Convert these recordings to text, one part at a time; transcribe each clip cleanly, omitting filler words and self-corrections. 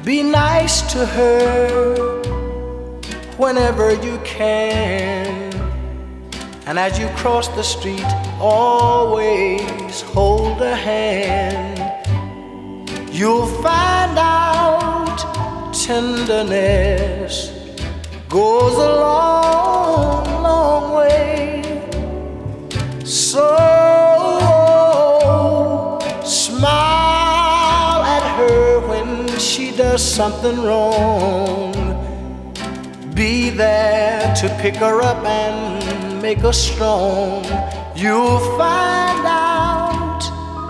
Be nice to her whenever you can. And as you cross the street, always hold a hand. You'll find out tenderness goes a long, long way. So smile at her when she does something wrong. Be there to pick her up and make her strong. You'll find out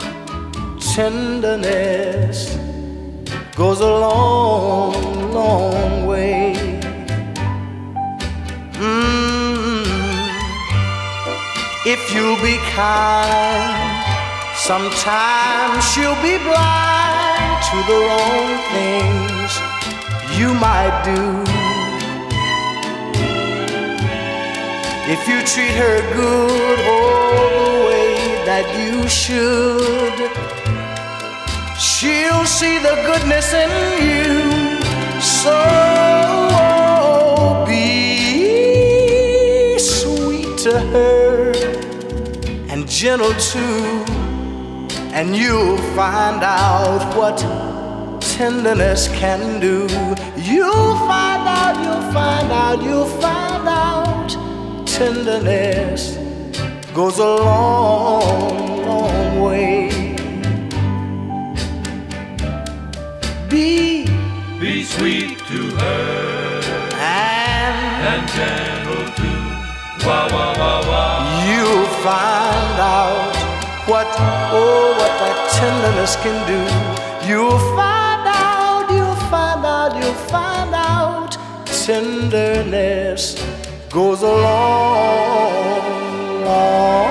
tenderness goes a long, long way. If you'll be kind, sometimes she'll be blind to the wrong things you might do. If you treat her good all the way that you should, she'll see the goodness in you. So be sweet to her and gentle too, and you'll find out what tenderness can do. You'll find out, you'll find out, you'll find out tenderness goes a long, long way. Be sweet to her and gentle too. Wah, wah, wah, wah. You'll find out what that tenderness can do. You'll find out, you'll find out, you'll find out tenderness goes a long, long